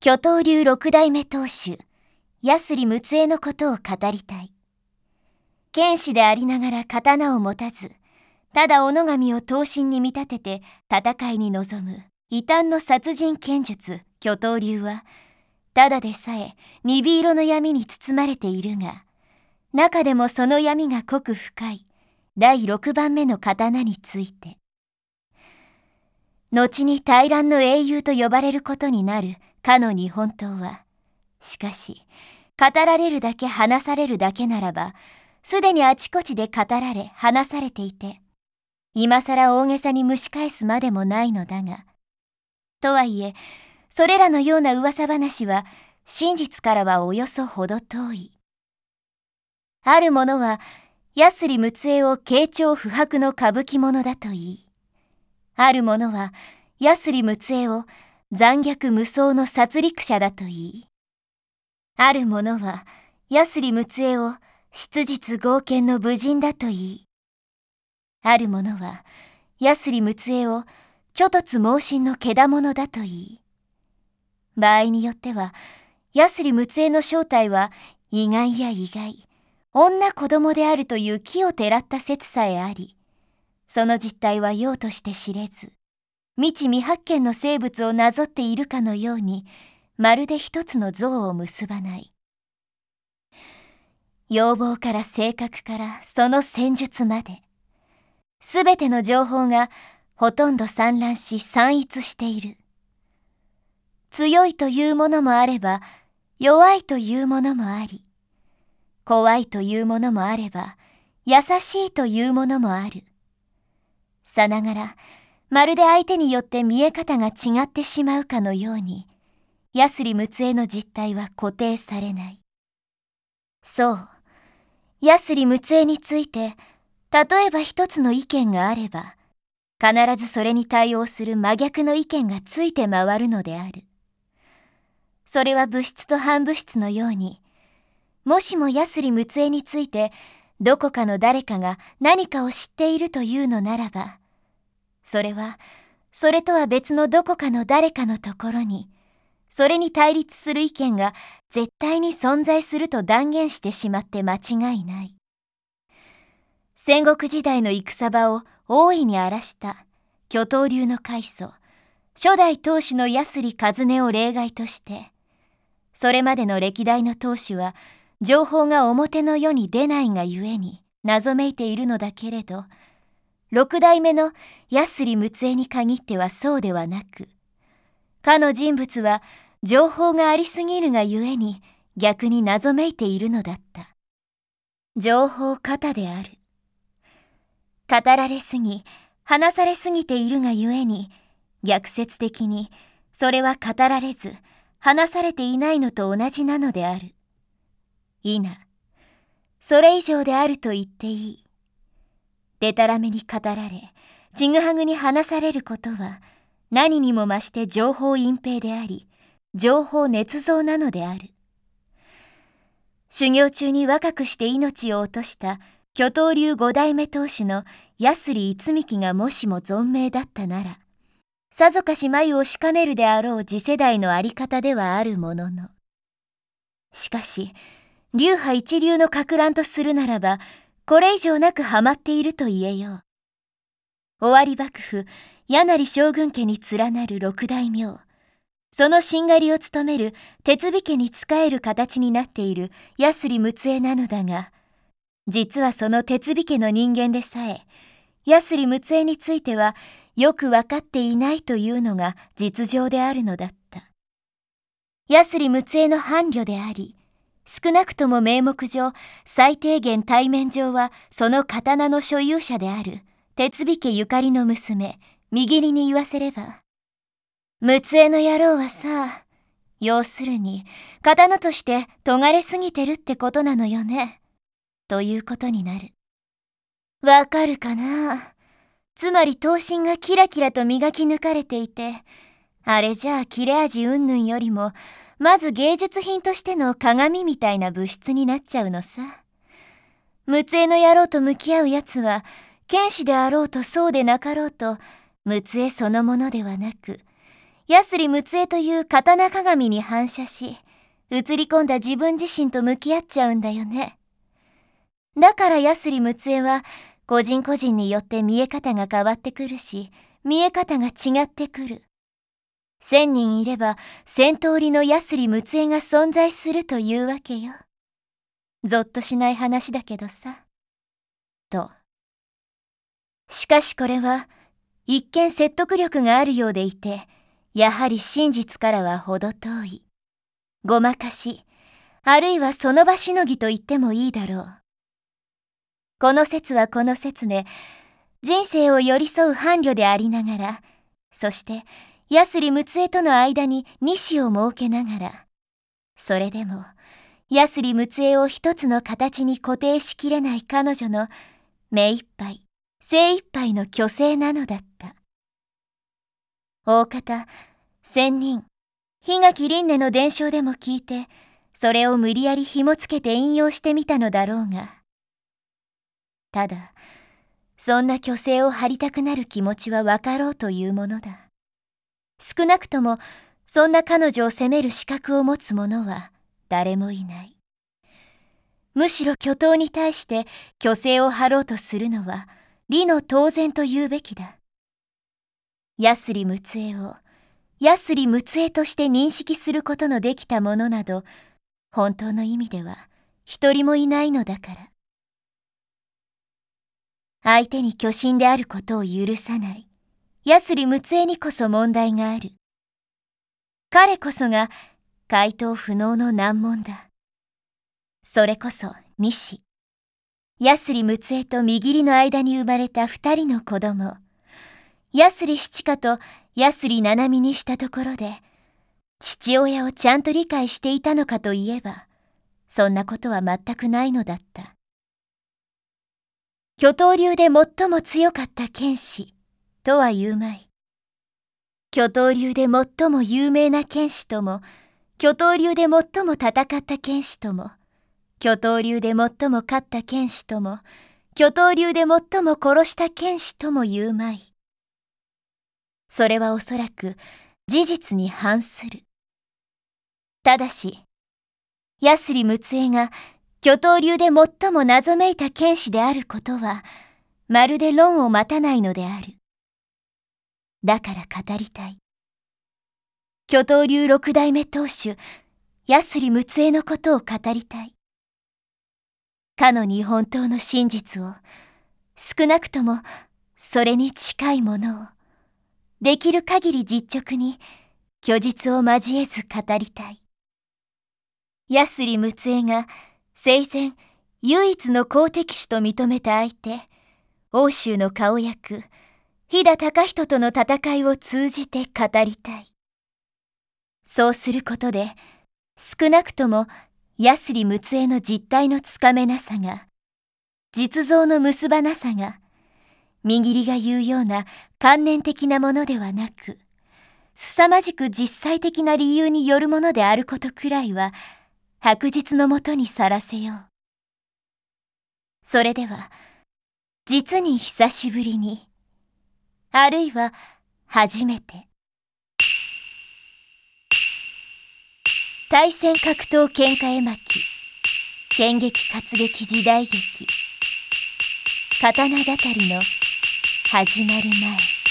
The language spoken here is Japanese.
巨頭流六代目当主、八摺陸江のことを語りたい。剣士でありながら刀を持たず、ただ斧神を刀身に見立てて戦いに臨む異端の殺人剣術巨頭流は、ただでさえ鈍色の闇に包まれているが、中でもその闇が濃く深い第6番目の刀について、後に大乱の英雄と呼ばれることになるかの日本刀は、しかし語られるだけ話されるだけならば、すでにあちこちで語られ話されていて、今さら大げさに蒸し返すまでもないのだが、とはいえそれらのような噂話は真実からはおよそほど遠い。ある者は八摺陸江を慶長不白の歌舞伎者だと言い、ある者は八摺陸江を残虐無双の殺戮者だと言い、ある者は八摺陸江を質実剛健の武人だと言い、ある者は八摺陸江を猪突猛進の獣だと言い、場合によっては八摺陸江の正体は意外や意外、女子供であるという奇をてらった説さえあり、その実態はようとして知れず、未知未発見の生物をなぞっているかのように、まるで一つの像を結ばない。容貌から性格からその戦術まで、すべての情報がほとんど散乱し散逸している。強いというものもあれば、弱いというものもあり、怖いというものもあれば、優しいというものもある。さながら、まるで相手によって見え方が違ってしまうかのように、八摺陸江の実態は固定されない。そう、八摺陸江について、例えば一つの意見があれば、必ずそれに対応する真逆の意見がついて回るのである。それは物質と反物質のように、もしも八摺陸江について、どこかの誰かが何かを知っているというのならば、それは、それとは別のどこかの誰かのところに、それに対立する意見が絶対に存在すると断言してしまって間違いない。戦国時代の戦場を大いに荒らした巨頭流の開祖、初代当主の八摺一根を例外として、それまでの歴代の当主は、情報が表の世に出ないがゆえに謎めいているのだけれど、六代目の八摺陸江に限ってはそうではなく、かの人物は情報がありすぎるがゆえに逆に謎めいているのだった。情報過多である。語られすぎ、話されすぎているがゆえに、逆説的にそれは語られず、話されていないのと同じなのである。いな、それ以上であると言っていい。でたらめに語られ、ちぐはぐに話されることは、何にも増して情報隠蔽であり、情報捏造なのである。修行中に若くして命を落とした巨頭流五代目当主の八摺一幹がもしも存命だったなら、さぞかし眉をしかめるであろう次世代のあり方ではあるものの。しかし、流派一流の格乱とするならば、これ以上なくはまっていると言えよう。尾張幕府、柳将軍家に連なる六大名、そのしんがりを務める鉄尾家に仕える形になっている八摺陸江なのだが、実はその鉄尾家の人間でさえ、八摺陸江についてはよく分かっていないというのが実情であるのだった。八摺陸江の伴侶であり、少なくとも名目上、最低限対面上はその刀の所有者である鉄尾家ゆかりの娘、みぎりに言わせれば、陸江の野郎はさ、要するに刀として尖れすぎてるってことなのよね、ということになる。わかるかな？つまり刀身がキラキラと磨き抜かれていて、あれじゃあ切れ味云々よりも、まず芸術品としての鏡みたいな物質になっちゃうのさ。陸江の野郎と向き合うやつは、剣士であろうとそうでなかろうと、陸江そのものではなく、 ヤスリムツエという刀鏡に反射し、映り込んだ自分自身と向き合っちゃうんだよね。だからヤスリムツエは個人個人によって見え方が変わってくるし、見え方が違ってくる。1000人いれば1000通りのヤスリムツエが存在するというわけよ。ぞっとしない話だけどさ。と。しかしこれは一見説得力があるようでいて、やはり真実からは程遠い。ごまかし、あるいはその場しのぎと言ってもいいだろう。この説はこの説で、人生を寄り添う伴侶でありながら、そしてヤスリムツエとの間に西を設けながら、それでもヤスリムツエを一つの形に固定しきれない彼女の目いっぱい、精一杯の虚勢なのだった。大方、仙人、檜垣輪廻の伝承でも聞いて、それを無理やり紐つけて引用してみたのだろうが、ただ、そんな虚勢を張りたくなる気持ちは分かろうというものだ。少なくとも、そんな彼女を責める資格を持つ者は誰もいない。むしろ巨頭に対して虚勢を張ろうとするのは、理の当然と言うべきだ。ヤスリムツエを、ヤスリムツエとして認識することのできた者など、本当の意味では一人もいないのだから。相手に虚心であることを許さない、ヤスリムツエにこそ問題がある。彼こそが回答不能の難問だ。それこそ西。ヤスリムツエとミギリの間に生まれた2人の子供、ヤスリ七花とヤスリ七海にしたところで、父親をちゃんと理解していたのかといえば、そんなことは全くないのだった。巨頭流で最も強かった剣士とは言うまい。巨頭流で最も有名な剣士とも、巨頭流で最も戦った剣士とも、巨頭流で最も勝った剣士とも、巨頭流で最も殺した剣士とも言うまい。それはおそらく事実に反する。ただし、ヤスリムツエが巨頭流で最も謎めいた剣士であることは、まるで論を待たないのである。だから語りたい。巨頭流六代目当主、ヤスリムツエのことを語りたい。かのに本当の真実を、少なくともそれに近いものを、できる限り実直に虚実を交えず語りたい。ヤスリムツエが生前唯一の好敵手と認めた相手、欧州の顔役、飛騨高人との戦いを通じて語りたい。そうすることで、少なくともヤスリムツエの実態のつかめなさが、実像の結ばなさが、ミギリが言うような観念的なものではなく、凄まじく実際的な理由によるものであることくらいは、白日のもとにさらせよう。それでは、実に久しぶりに、あるいは初めて、対戦格闘喧嘩絵巻、剣劇活劇時代劇、刀語りの始まる前。